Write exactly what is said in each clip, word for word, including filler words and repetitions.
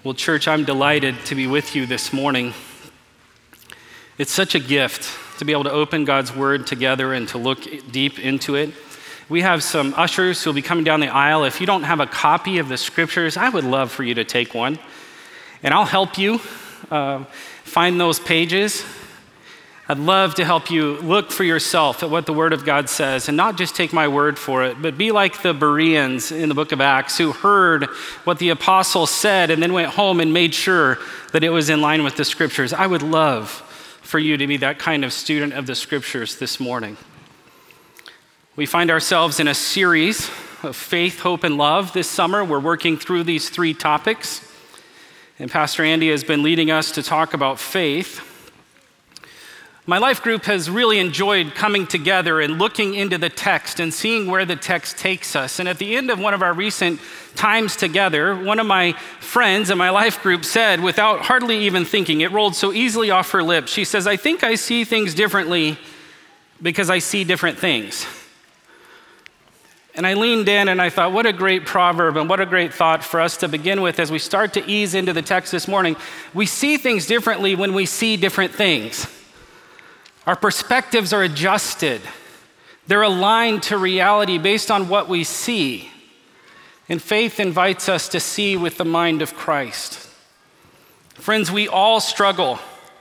Well, church, I'm delighted to be with you this morning. It's such a gift to be able to open God's Word together and to look deep into it. We have some ushers who will be coming down the aisle. If you don't have a copy of the Scriptures, I would love for you to take one. And I'll help you uh, find those pages. I'd love to help you look for yourself at what the Word of God says and not just take my word for it, but be like the Bereans in the book of Acts who heard what the apostles said and then went home and made sure that it was in line with the Scriptures. I would love for you to be that kind of student of the Scriptures this morning. We find ourselves in a series of faith, hope, and love this summer. We're working through these three topics, and Pastor Andy has been leading us to talk about faith. My life group has really enjoyed coming together and looking into the text and seeing where the text takes us. And at the end of one of our recent times together, one of my friends in my life group said, without hardly even thinking, it rolled so easily off her lips, she says, "I think I see things differently because I see different things." And I leaned in and I thought, what a great proverb and what a great thought for us to begin with as we start to ease into the text this morning. We see things differently when we see different things. Our perspectives are adjusted. They're aligned to reality based on what we see. And faith invites us to see with the mind of Christ. Friends, we all struggle.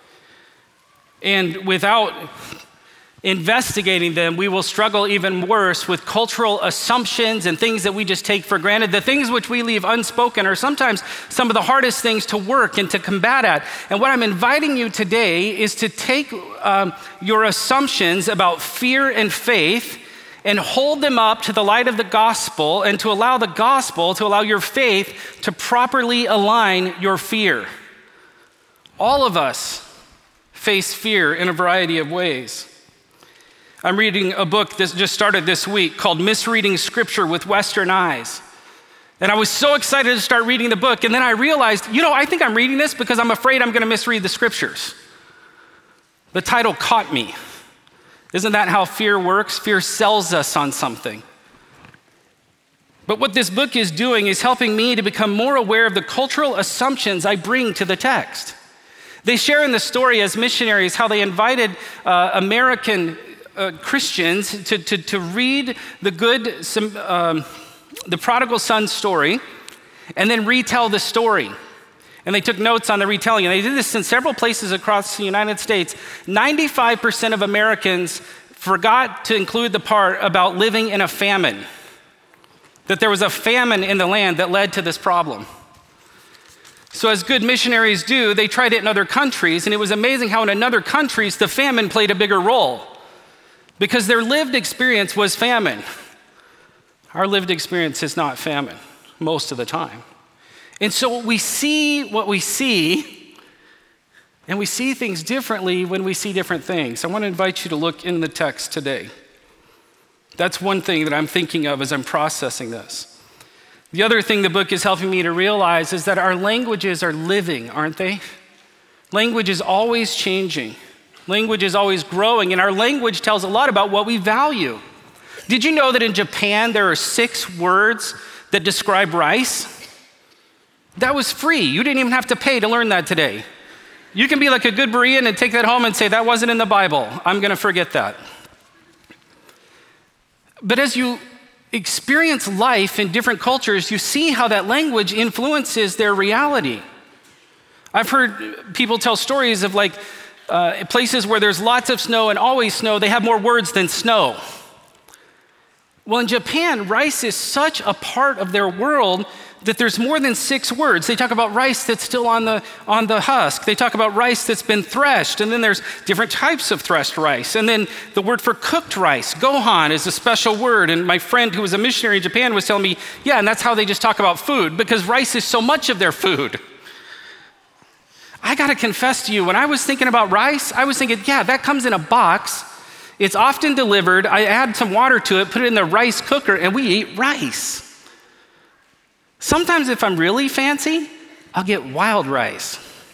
And without investigating them, we will struggle even worse with cultural assumptions and things that we just take for granted. The things which we leave unspoken are sometimes some of the hardest things to work and to combat at. And what I'm inviting you today is to take um, your assumptions about fear and faith and hold them up to the light of the gospel and to allow the gospel to allow your faith to properly align your fear. All of us face fear in a variety of ways. I'm reading a book that just started this week called Misreading Scripture with Western Eyes. And I was so excited to start reading the book, and then I realized, you know, I think I'm reading this because I'm afraid I'm going to misread the Scriptures. The title caught me. Isn't that how fear works? Fear sells us on something. But what this book is doing is helping me to become more aware of the cultural assumptions I bring to the text. They share in the story as missionaries how they invited uh, American Uh, Christians to, to, to read the good, some, um, the prodigal son story and then retell the story. And they took notes on the retelling. And they did this in several places across the United States. ninety-five percent of Americans forgot to include the part about living in a famine, that there was a famine in the land that led to this problem. So as good missionaries do, they tried it in other countries, and it was amazing how in other countries the famine played a bigger role, because their lived experience was famine. Our lived experience is not famine most of the time. And so we see what we see, and we see things differently when we see different things. I want to invite you to look in the text today. That's one thing that I'm thinking of as I'm processing this. The other thing the book is helping me to realize is that our languages are living, aren't they? Language is always changing. Language is always growing, and our language tells a lot about what we value. Did you know that in Japan there are six words that describe rice? That was free. You didn't even have to pay to learn that today. You can be like a good Berean and take that home and say, that wasn't in the Bible. I'm going to forget that. But as you experience life in different cultures, you see how that language influences their reality. I've heard people tell stories of like, Uh, places where there's lots of snow and always snow, they have more words than snow. Well, in Japan, rice is such a part of their world that there's more than six words. They talk about rice that's still on the, on the husk. They talk about rice that's been threshed, and then there's different types of threshed rice. And then the word for cooked rice, gohan, is a special word. And my friend who was a missionary in Japan was telling me, yeah, and that's how they just talk about food, because rice is so much of their food. I gotta confess to you, when I was thinking about rice, I was thinking, yeah, that comes in a box. It's often delivered. I add some water to it, put it in the rice cooker, and we eat rice. Sometimes if I'm really fancy, I'll get wild rice.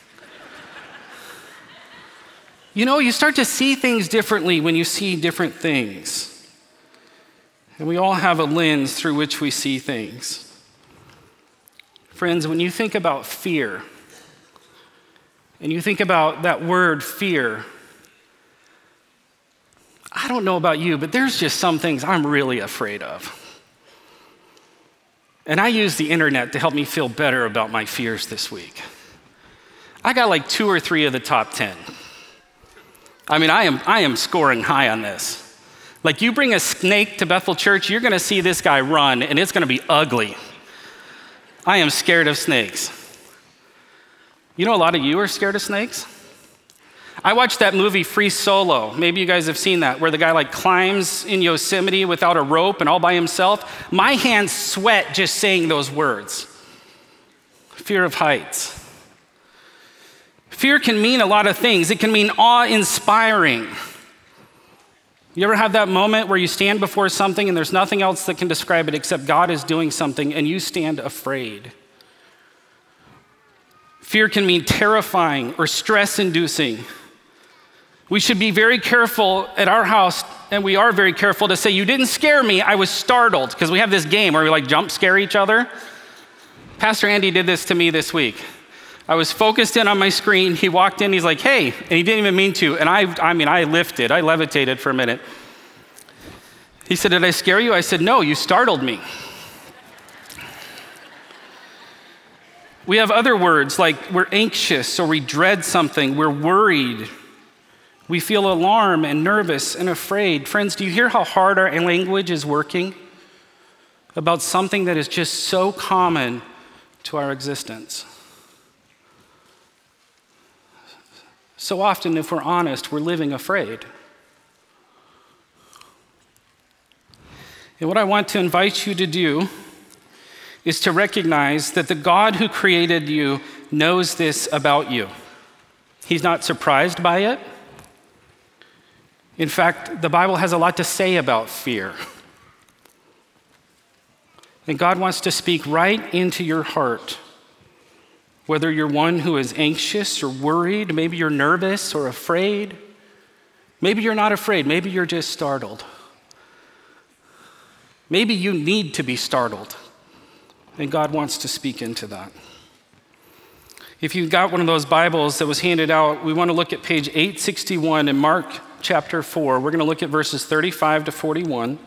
You know, you start to see things differently when you see different things. And we all have a lens through which we see things. Friends, when you think about fear, and you think about that word fear, I don't know about you, but there's just some things I'm really afraid of. And I use the internet to help me feel better about my fears this week. I got like two or three of the top ten. I mean, I am, I am scoring high on this. Like, you bring a snake to Bethel Church, you're gonna see this guy run, and it's gonna be ugly. I am scared of snakes. You know, a lot of you are scared of snakes. I watched that movie Free Solo. Maybe you guys have seen that, where the guy like climbs in Yosemite without a rope and all by himself. My hands sweat just saying those words. Fear of heights. Fear can mean a lot of things. It can mean awe-inspiring. You ever have that moment where you stand before something and there's nothing else that can describe it except God is doing something and you stand afraid? Fear can mean terrifying or stress-inducing. We should be very careful at our house, and we are very careful to say, you didn't scare me, I was startled, because we have this game where we like jump scare each other. Pastor Andy did this to me this week. I was focused in on my screen. He walked in, he's like, hey, and he didn't even mean to. And I, I mean, I lifted, I levitated for a minute. He said, did I scare you? I said, no, you startled me. We have other words like we're anxious or we dread something, we're worried. We feel alarm and nervous and afraid. Friends, do you hear how hard our language is working about something that is just so common to our existence? So often, if we're honest, we're living afraid. And what I want to invite you to do is to recognize that the God who created you knows this about you. He's not surprised by it. In fact, the Bible has a lot to say about fear. And God wants to speak right into your heart. Whether you're one who is anxious or worried, maybe you're nervous or afraid. Maybe you're not afraid, maybe you're just startled. Maybe you need to be startled, and God wants to speak into that. If you got one of those Bibles that was handed out, we want to look at page eight sixty-one in Mark chapter four. We're going to look at verses thirty-five to forty-one.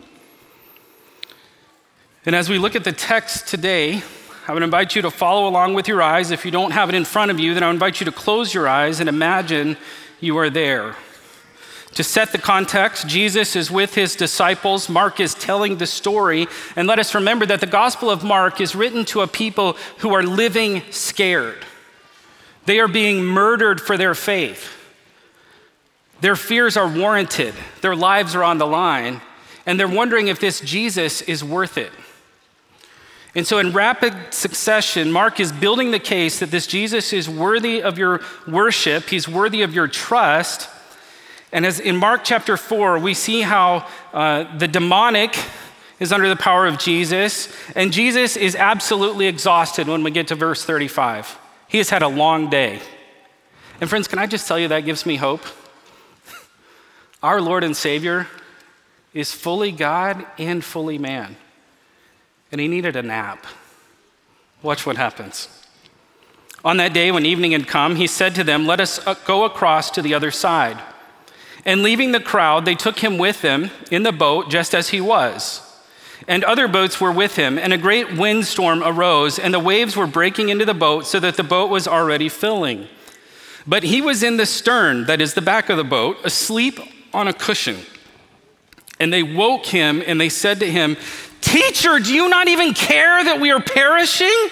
And as we look at the text today, I would invite you to follow along with your eyes. If you don't have it in front of you, then I would invite you to close your eyes and imagine you are there. To set the context, Jesus is with his disciples. Mark is telling the story. And let us remember that the Gospel of Mark is written to a people who are living scared. They are being murdered for their faith. Their fears are warranted. Their lives are on the line. And they're wondering if this Jesus is worth it. And so in rapid succession, Mark is building the case that this Jesus is worthy of your worship. He's worthy of your trust. And as in Mark chapter four, we see how uh, the demonic is under the power of Jesus, and Jesus is absolutely exhausted when we get to verse thirty-five. He has had a long day. And friends, can I just tell you that gives me hope? Our Lord and Savior is fully God and fully man. And he needed a nap. Watch what happens. On that day when evening had come, he said to them, let us go across to the other side. And leaving the crowd, they took him with them in the boat just as he was. And other boats were with him, and a great windstorm arose, and the waves were breaking into the boat so that the boat was already filling. But he was in the stern, that is the back of the boat, asleep on a cushion. And they woke him, and they said to him, Teacher, do you not even care that we are perishing?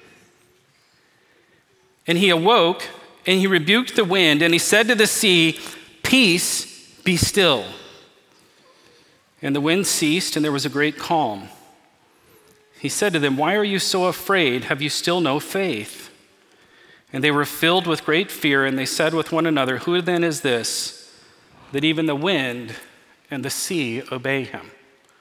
And he awoke, and he rebuked the wind, and he said to the sea, Peace, be still. And the wind ceased, and there was a great calm. He said to them, Why are you so afraid? Have you still no faith? And they were filled with great fear, and they said with one another, Who then is this, that even the wind and the sea obey him?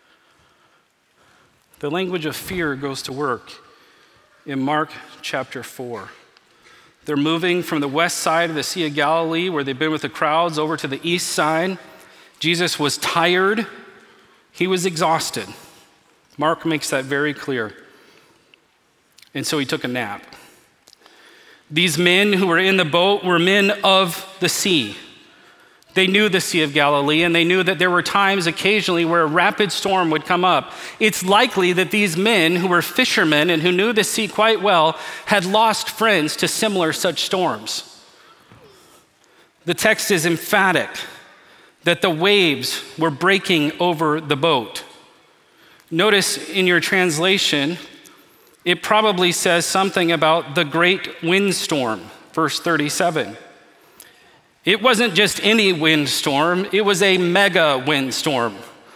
The language of fear goes to work in Mark chapter four. They're moving from the west side of the Sea of Galilee, where they've been with the crowds, over to the east side. Jesus was tired. He was exhausted. Mark makes that very clear. And so he took a nap. These men who were in the boat were men of the sea. They knew the Sea of Galilee, and they knew that there were times occasionally where a rapid storm would come up. It's likely that these men, who were fishermen and who knew the sea quite well, had lost friends to similar such storms. The text is emphatic that the waves were breaking over the boat. Notice in your translation, it probably says something about the great windstorm, verse thirty-seven. It wasn't just any windstorm, it was a mega windstorm.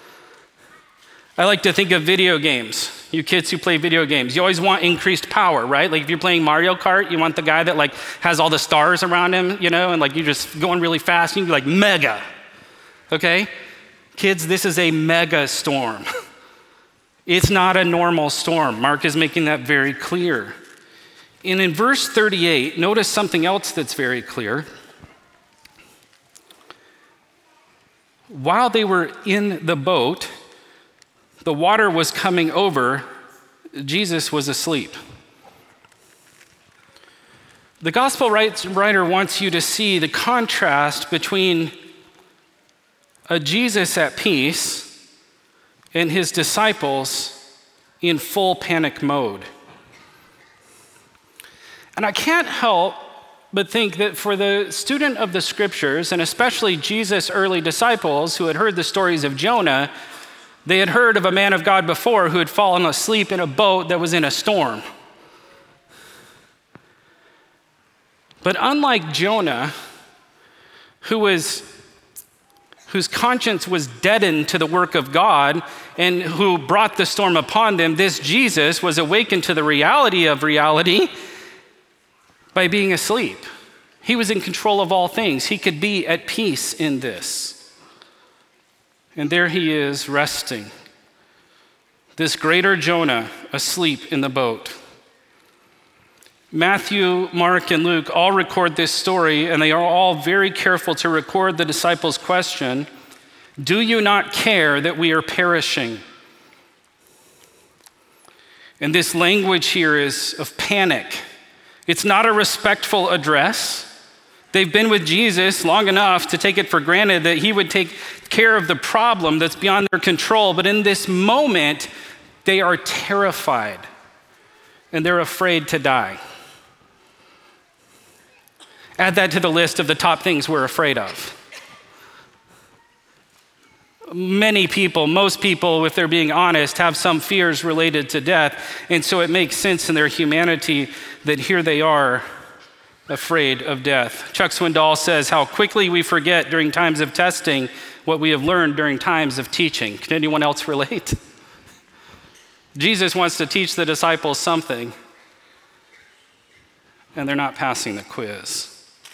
I like to think of video games. You kids who play video games, you always want increased power, right? Like if you're playing Mario Kart, you want the guy that like has all the stars around him, you know, and like you're just going really fast, and you can be like mega, okay? Kids, this is a mega storm. It's not a normal storm. Mark is making that very clear. And in verse thirty-eight, notice something else that's very clear. While they were in the boat, the water was coming over. Jesus was asleep. The gospel writer wants you to see the contrast between a Jesus at peace and his disciples in full panic mode. And I can't help but think that for the student of the scriptures, and especially Jesus' early disciples who had heard the stories of Jonah, they had heard of a man of God before who had fallen asleep in a boat that was in a storm. But unlike Jonah, who was, whose conscience was deadened to the work of God and who brought the storm upon them, this Jesus was awakened to the reality of reality by being asleep. He was in control of all things. He could be at peace in this. And there he is resting. This greater Jonah asleep in the boat. Matthew, Mark, and Luke all record this story, and they are all very careful to record the disciples' question, "Do you not care that we are perishing?" And this language here is of panic. It's not a respectful address. They've been with Jesus long enough to take it for granted that he would take care of the problem that's beyond their control. But in this moment, they are terrified and they're afraid to die. Add that to the list of the top things we're afraid of. Many people, most people, if they're being honest, have some fears related to death. And so it makes sense in their humanity that here they are afraid of death. Chuck Swindoll says how quickly we forget during times of testing what we have learned during times of teaching. Can anyone else relate? Jesus wants to teach the disciples something, and they're not passing the quiz.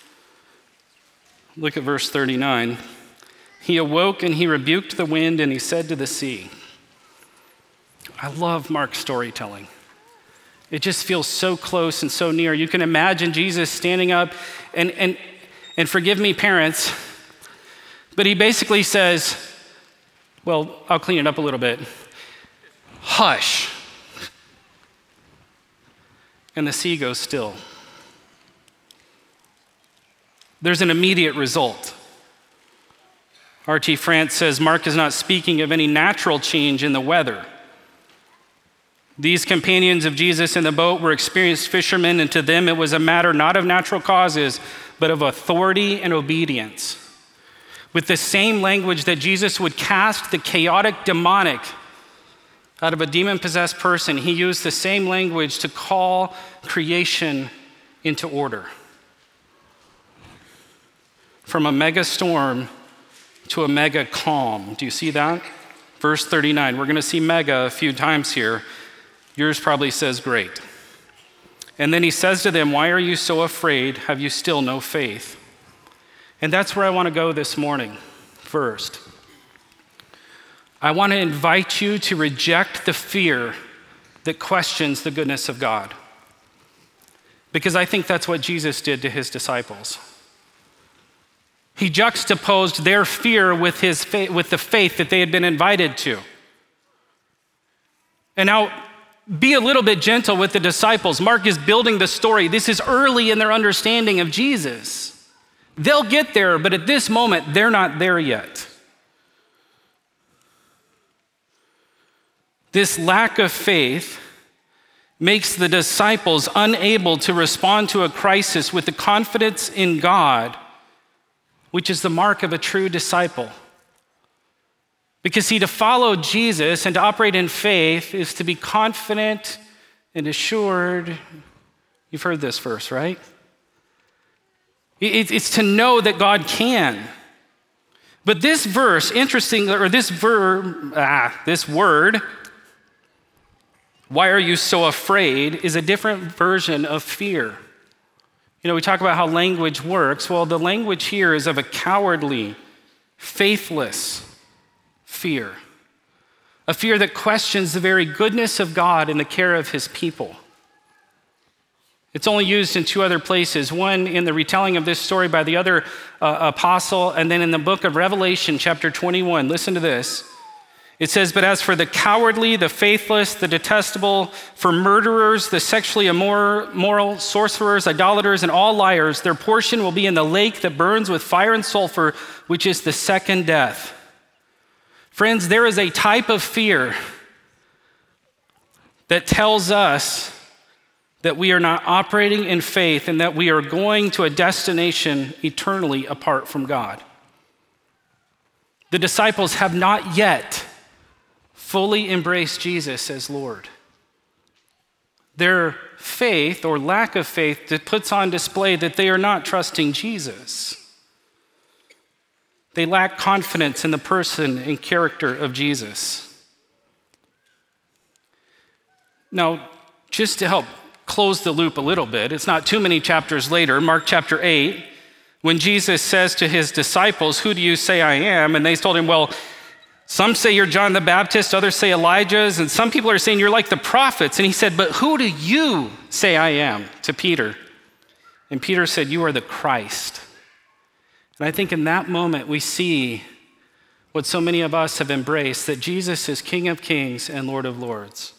Look at verse thirty-nine. He awoke and he rebuked the wind and he said to the sea. I love Mark's storytelling. It just feels so close and so near. You can imagine Jesus standing up, and, and, and forgive me, parents, but he basically says, well, I'll clean it up a little bit. Hush. And the sea goes still. There's an immediate result. R T France says Mark is not speaking of any natural change in the weather. These companions of Jesus in the boat were experienced fishermen, and to them it was a matter not of natural causes, but of authority and obedience. With the same language that Jesus would cast the chaotic demonic out of a demon-possessed person, he used the same language to call creation into order. From a mega storm to a mega calm. Do you see that? Verse thirty-nine. We're going to see mega a few times here. Yours probably says great. And then he says to them, why are you so afraid? Have you still no faith? And that's where I want to go this morning first. I want to invite you to reject the fear that questions the goodness of God. Because I think that's what Jesus did to his disciples. He juxtaposed their fear with, his faith, with the faith that they had been invited to. And now, be a little bit gentle with the disciples. Mark is building the story. This is early in their understanding of Jesus. They'll get there, but at this moment, they're not there yet. This lack of faith makes the disciples unable to respond to a crisis with the confidence in God, which is the mark of a true disciple. Because see, to follow Jesus and to operate in faith is to be confident and assured. You've heard this verse, right? It's to know that God can. But this verse, interesting, or this verb, ah, this word, why are you so afraid, is a different version of fear. You know, we talk about how language works. Well, the language here is of a cowardly, faithless fear. A fear that questions the very goodness of God and the care of his people. It's only used in two other places. One in the retelling of this story by the other uh, apostle, and then in the book of Revelation, chapter twenty-one. Listen to this. It says, but as for the cowardly, the faithless, the detestable, for murderers, the sexually immoral, sorcerers, idolaters, and all liars, their portion will be in the lake that burns with fire and sulfur, which is the second death. Friends, there is a type of fear that tells us that we are not operating in faith and that we are going to a destination eternally apart from God. The disciples have not yet fully embraced Jesus as Lord. Their faith or lack of faith that puts on display that they are not trusting Jesus. They lack confidence in the person and character of Jesus. Now, just to help close the loop a little bit, it's not too many chapters later, Mark chapter eight, when Jesus says to his disciples, who do you say I am? And they told him, well, some say you're John the Baptist, others say Elijah's, and some people are saying you're like the prophets. And he said, but who do you say I am? To Peter. And Peter said, you are the Christ. And I think in that moment we see what so many of us have embraced, that Jesus is King of Kings and Lord of Lords.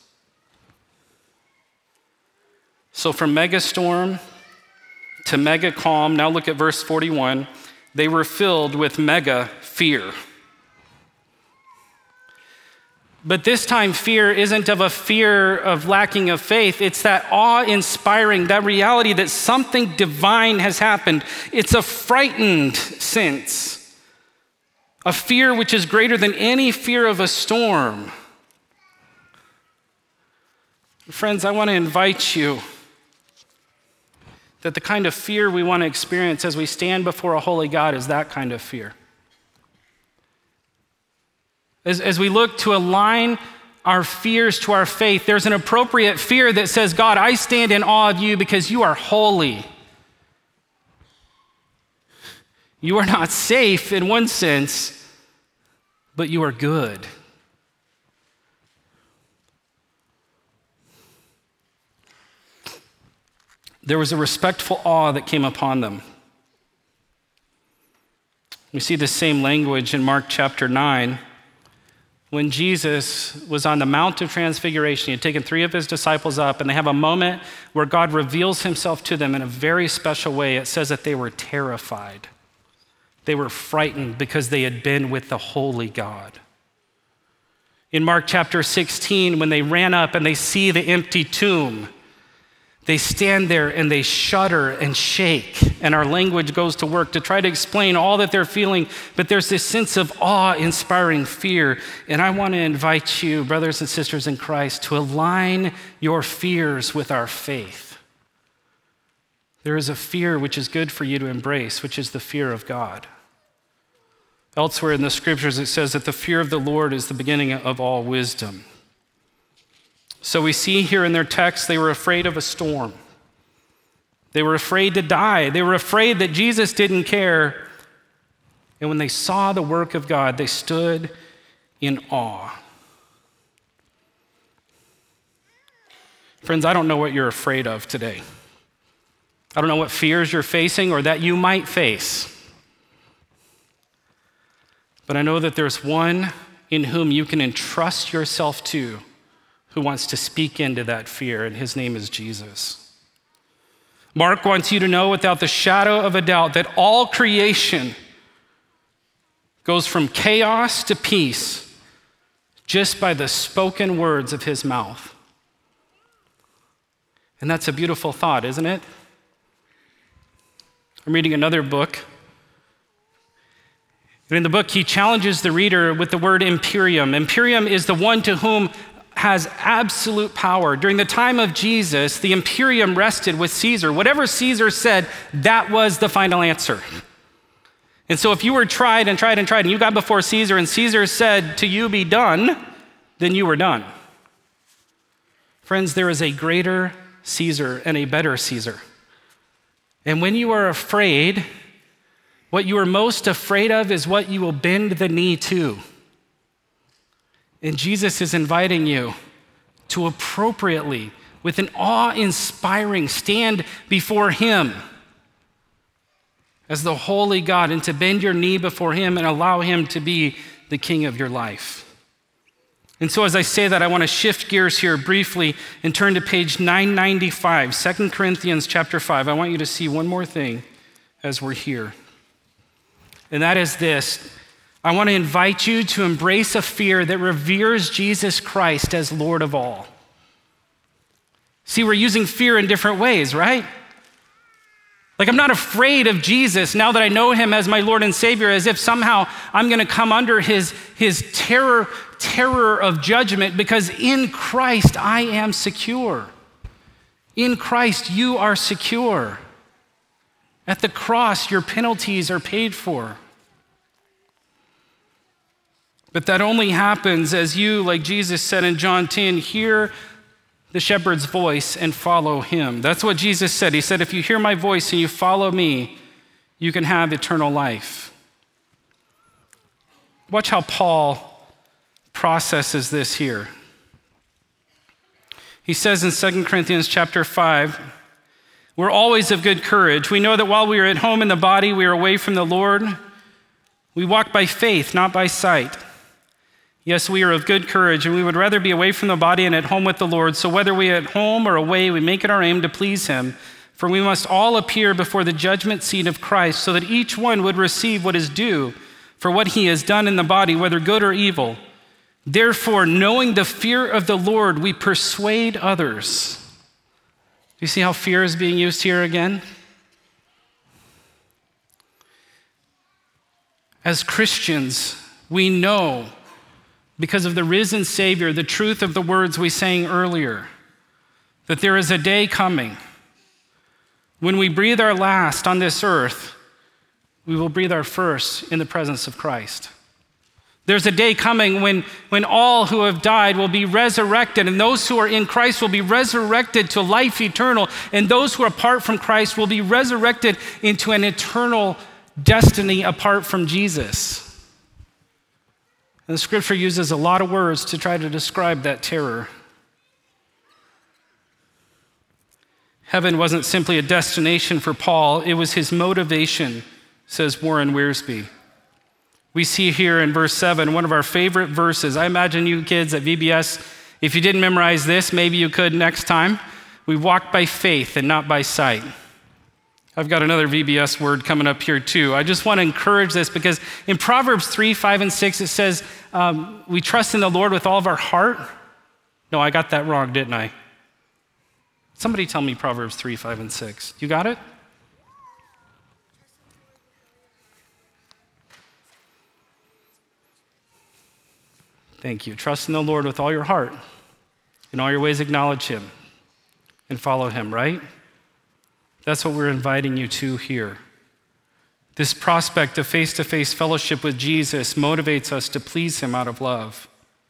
So from mega storm to mega calm, now look at verse forty-one, they were filled with mega fear. But this time, fear isn't of a fear of lacking of faith. It's that awe-inspiring, that reality that something divine has happened. It's a frightened sense, a fear which is greater than any fear of a storm. Friends, I want to invite you that the kind of fear we want to experience as we stand before a holy God is that kind of fear. As, as we look to align our fears to our faith, there's an appropriate fear that says, God, I stand in awe of you because you are holy. You are not safe in one sense, but you are good. There was a respectful awe that came upon them. We see the same language in Mark chapter nine. When Jesus was on the Mount of Transfiguration, he had taken three of his disciples up, and they have a moment where God reveals himself to them in a very special way. It says that they were terrified. They were frightened because they had been with the holy God. In Mark chapter sixteen, when they ran up and they see the empty tomb, they stand there and they shudder and shake, and our language goes to work to try to explain all that they're feeling, but there's this sense of awe-inspiring fear. And I want to invite you, brothers and sisters in Christ, to align your fears with our faith. There is a fear which is good for you to embrace, which is the fear of God. Elsewhere in the scriptures, it says that the fear of the Lord is the beginning of all wisdom. So we see here in their text, they were afraid of a storm. They were afraid to die. They were afraid that Jesus didn't care. And when they saw the work of God, they stood in awe. Friends, I don't know what you're afraid of today. I don't know what fears you're facing or that you might face. But I know that there's one in whom you can entrust yourself to, who wants to speak into that fear, and his name is Jesus. Mark wants you to know without the shadow of a doubt that all creation goes from chaos to peace just by the spoken words of his mouth. And that's a beautiful thought, isn't it? I'm reading another book. And in the book, he challenges the reader with the word imperium. Imperium is the one to whom has absolute power. During the time of Jesus, the imperium rested with Caesar. Whatever Caesar said, that was the final answer. And so if you were tried and tried and tried and you got before Caesar and Caesar said to you, be done, then you were done. Friends, there is a greater Caesar and a better Caesar. And when you are afraid, what you are most afraid of is what you will bend the knee to. And Jesus is inviting you to appropriately, with an awe-inspiring, stand before him as the holy God and to bend your knee before him and allow him to be the king of your life. And so as I say that, I want to shift gears here briefly and turn to page nine ninety-five, Second Corinthians chapter five. I want you to see one more thing as we're here. And that is this. I want to invite you to embrace a fear that reveres Jesus Christ as Lord of all. See, we're using fear in different ways, right? Like, I'm not afraid of Jesus now that I know him as my Lord and Savior, as if somehow I'm going to come under his, his terror, terror of judgment, because in Christ I am secure. In Christ you are secure. At the cross, your penalties are paid for. But that only happens as you, like Jesus said in John ten, hear the shepherd's voice and follow him. That's what Jesus said. He said, if you hear my voice and you follow me, you can have eternal life. Watch how Paul processes this here. He says in Second Corinthians chapter five, we're always of good courage. We know that while we are at home in the body, we are away from the Lord. We walk by faith, not by sight. Yes, we are of good courage, and we would rather be away from the body and at home with the Lord. So whether we are at home or away, we make it our aim to please him. For we must all appear before the judgment seat of Christ, so that each one would receive what is due for what he has done in the body, whether good or evil. Therefore, knowing the fear of the Lord, we persuade others. Do you see how fear is being used here again? As Christians, we know, because of the risen Savior, the truth of the words we sang earlier, that there is a day coming when we breathe our last on this earth, we will breathe our first in the presence of Christ. There's a day coming when, when all who have died will be resurrected, and those who are in Christ will be resurrected to life eternal, and those who are apart from Christ will be resurrected into an eternal destiny apart from Jesus. And the scripture uses a lot of words to try to describe that terror. Heaven wasn't simply a destination for Paul, it was his motivation, says Warren Wiersbe. We see here in verse seven, one of our favorite verses. I imagine you kids at V B S, if you didn't memorize this, maybe you could next time. We walk by faith and not by sight. I've got another V B S word coming up here too. I just want to encourage this because in Proverbs three, five, and six, it says, um, we trust in the Lord with all of our heart. No, I got that wrong, didn't I? Somebody tell me Proverbs three, five, and six. You got it? Thank you. Trust in the Lord with all your heart. In all your ways acknowledge him and follow him, right? That's what we're inviting you to here. This prospect of face-to-face fellowship with Jesus motivates us to please him out of love.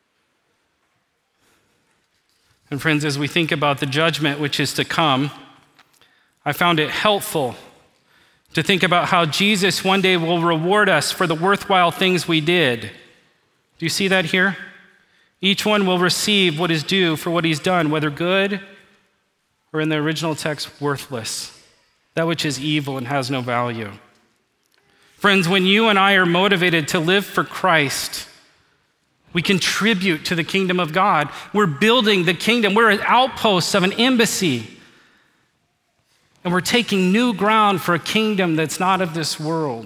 And friends, as we think about the judgment which is to come, I found it helpful to think about how Jesus one day will reward us for the worthwhile things we did. Do you see that here? Each one will receive what is due for what he's done, whether good or in the original text, worthless. That which is evil and has no value. Friends, when you and I are motivated to live for Christ, We contribute to the kingdom of God. We're building the kingdom. We're an outpost of an embassy. And we're taking new ground for a kingdom that's not of this world.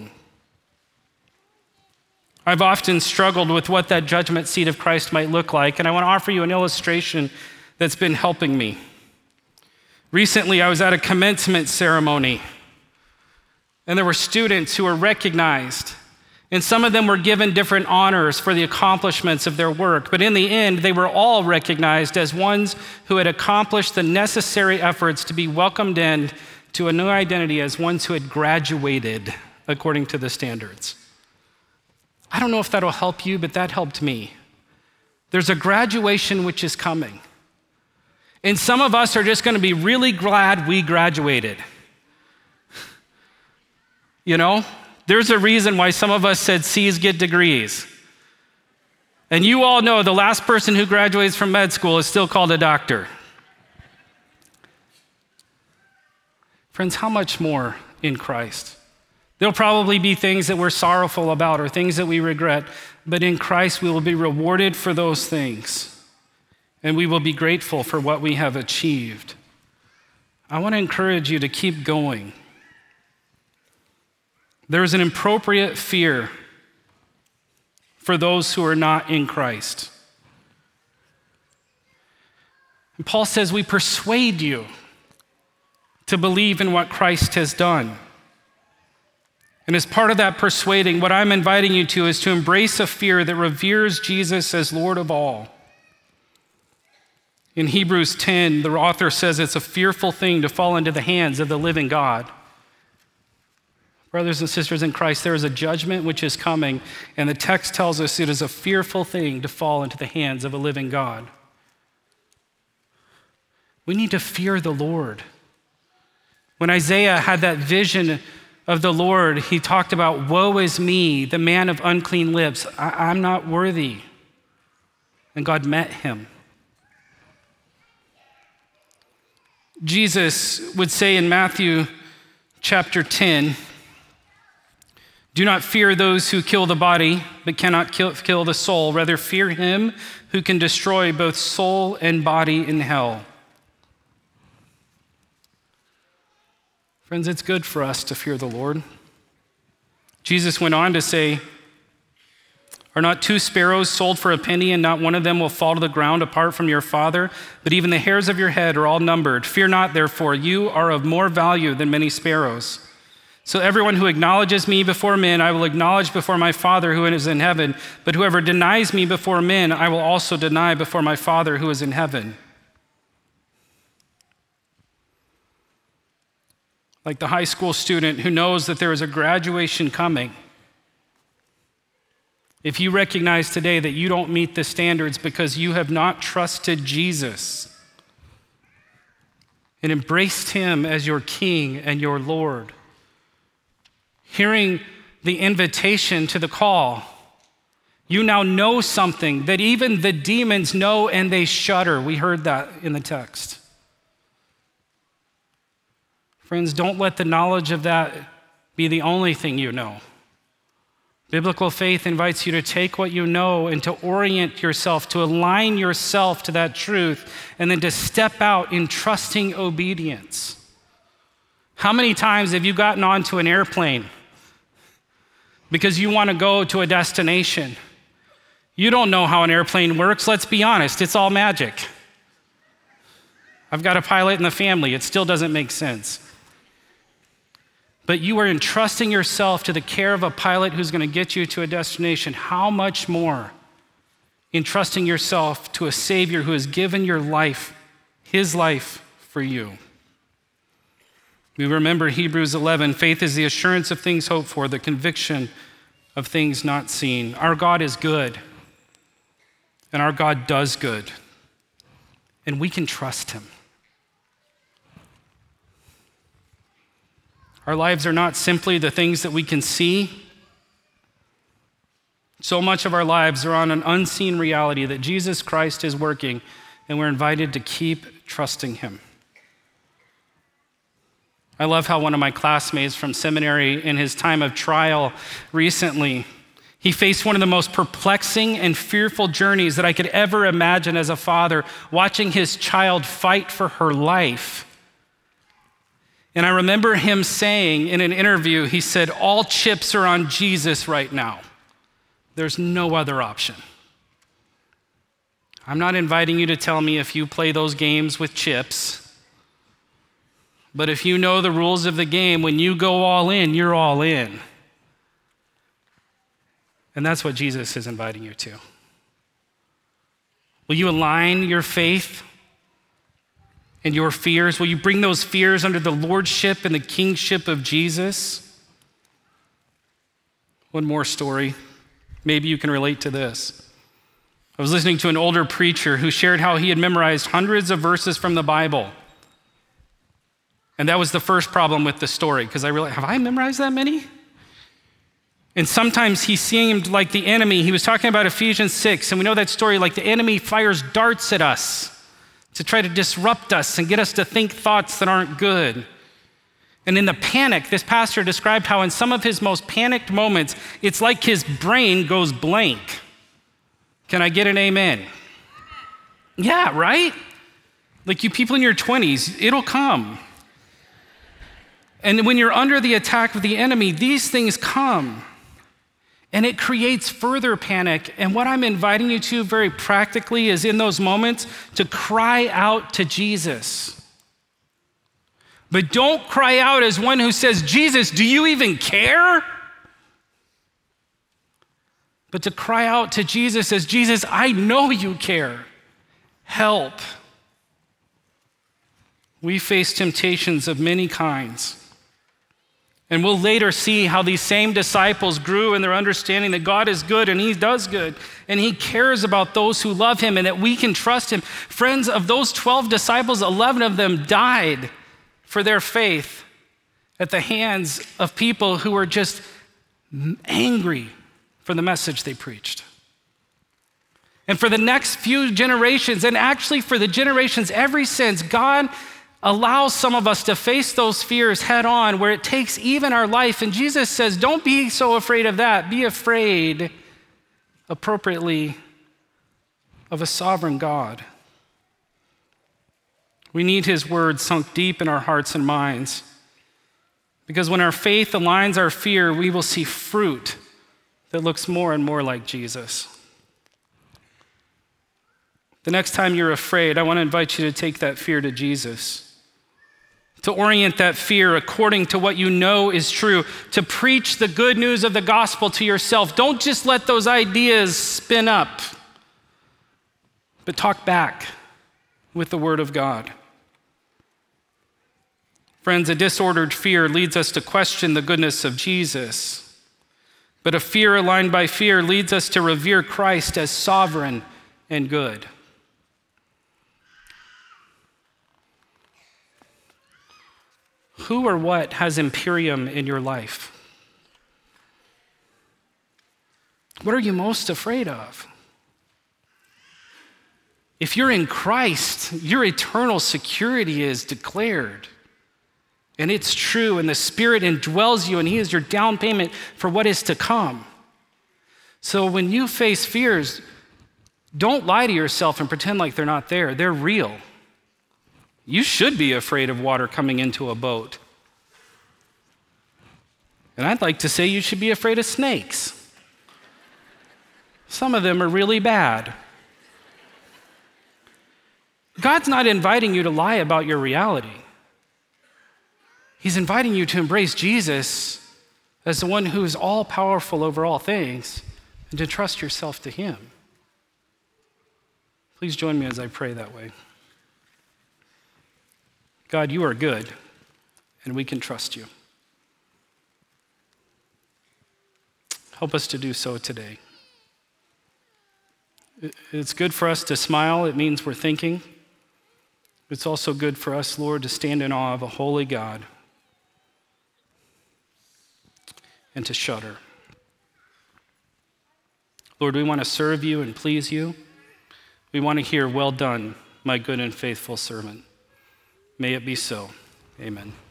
I've often struggled with what that judgment seat of Christ might look like, and I want to offer you an illustration that's been helping me. Recently, I was at a commencement ceremony, and there were students who were recognized, and some of them were given different honors for the accomplishments of their work, but in the end, they were all recognized as ones who had accomplished the necessary efforts to be welcomed in to a new identity as ones who had graduated according to the standards. I don't know if that'll help you, but that helped me. There's a graduation which is coming. And some of us are just going to be really glad we graduated. You know, there's a reason why some of us said C's get degrees. And you all know the last person who graduates from med school is still called a doctor. Friends, how much more in Christ? There'll probably be things that we're sorrowful about or things that we regret, but in Christ we will be rewarded for those things, and we will be grateful for what we have achieved. I want to encourage you to keep going. There's an appropriate fear for those who are not in Christ. And Paul says, we persuade you to believe in what Christ has done. And as part of that persuading, what I'm inviting you to is to embrace a fear that reveres Jesus as Lord of all. In Hebrews ten, the author says it's a fearful thing to fall into the hands of the living God. Brothers and sisters in Christ, there is a judgment which is coming, and the text tells us it is a fearful thing to fall into the hands of a living God. We need to fear the Lord. When Isaiah had that vision of the Lord, he talked about, woe is me, the man of unclean lips. I- I'm not worthy. And God met him. Jesus would say in Matthew chapter ten, do not fear those who kill the body, but cannot kill, kill the soul. Rather, fear him who can destroy both soul and body in hell. Friends, it's good for us to fear the Lord. Jesus went on to say, are not two sparrows sold for a penny, and not one of them will fall to the ground apart from your Father? But even the hairs of your head are all numbered. Fear not, therefore, you are of more value than many sparrows. So everyone who acknowledges me before men, I will acknowledge before my Father who is in heaven. But whoever denies me before men, I will also deny before my Father who is in heaven. Like the high school student who knows that there is a graduation coming. If you recognize today that you don't meet the standards because you have not trusted Jesus and embraced him as your King and your Lord, hearing the invitation to the call, you now know something that even the demons know and they shudder. We heard that in the text. Friends, don't let the knowledge of that be the only thing you know. Biblical faith invites you to take what you know and to orient yourself, to align yourself to that truth, and then to step out in trusting obedience. How many times have you gotten onto an airplane because you want to go to a destination? You don't know how an airplane works. Let's be honest, it's all magic. I've got a pilot in the family. It still doesn't make sense. But you are entrusting yourself to the care of a pilot who's going to get you to a destination. How much more entrusting yourself to a Savior who has given your life, his life for you? We remember Hebrews eleven, faith is the assurance of things hoped for, the conviction of things not seen. Our God is good, and our God does good, and we can trust him. Our lives are not simply the things that we can see. So much of our lives are on an unseen reality that Jesus Christ is working, and we're invited to keep trusting him. I love how one of my classmates from seminary, in his time of trial recently, He faced one of the most perplexing and fearful journeys that I could ever imagine as a father, watching his child fight for her life. And I remember him saying in an interview, he said, all chips are on Jesus right now. There's no other option. I'm not inviting you to tell me if you play those games with chips, but if you know the rules of the game, when you go all in, you're all in. And that's what Jesus is inviting you to. Will you align your faith and your fears? Will you bring those fears under the lordship and the kingship of Jesus? One more story. Maybe you can relate to this. I was listening to an older preacher who shared how he had memorized hundreds of verses from the Bible. And that was the first problem with the story, because I realized, have I memorized that many? And sometimes he seemed like the enemy. He was talking about Ephesians six, and we know that story, like the enemy fires darts at us to try to disrupt us and get us to think thoughts that aren't good. And in the panic, this pastor described how in some of his most panicked moments, it's like his brain goes blank. Can I get an amen? Yeah, right? Like you people in your twenties, it'll come. And when you're under the attack of the enemy, these things come. And it creates further panic. And what I'm inviting you to very practically is in those moments to cry out to Jesus. But don't cry out as one who says, Jesus, do you even care? But to cry out to Jesus as, Jesus, I know you care. Help. We face temptations of many kinds. And we'll later see how these same disciples grew in their understanding that God is good and he does good. And he cares about those who love him and that we can trust him. Friends, of those twelve disciples, eleven of them died for their faith at the hands of people who were just angry for the message they preached. And for the next few generations, and actually for the generations ever since, God allows some of us to face those fears head on, where it takes even our life. And Jesus says, don't be so afraid of that. Be afraid appropriately of a sovereign God. We need his word sunk deep in our hearts and minds. Because when our faith aligns our fear, we will see fruit that looks more and more like Jesus. The next time you're afraid, I want to invite you to take that fear to Jesus. To orient that fear according to what you know is true, to preach the good news of the gospel to yourself. Don't just let those ideas spin up, but talk back with the word of God. Friends, a disordered fear leads us to question the goodness of Jesus, but a fear aligned by fear leads us to revere Christ as sovereign and good. Who or what has imperium in your life? What are you most afraid of? If you're in Christ, your eternal security is declared. And it's true, and the Spirit indwells you, and he is your down payment for what is to come. So when you face fears, don't lie to yourself and pretend like they're not there. They're real. You should be afraid of water coming into a boat. And I'd like to say you should be afraid of snakes. Some of them are really bad. God's not inviting you to lie about your reality. He's inviting you to embrace Jesus as the one who is all powerful over all things and to trust yourself to him. Please join me as I pray that way. God, you are good, and we can trust you. Help us to do so today. It's good for us to smile. It means we're thinking. It's also good for us, Lord, to stand in awe of a holy God and to shudder. Lord, we want to serve you and please you. We want to hear, well done, my good and faithful servant. May it be so. Amen.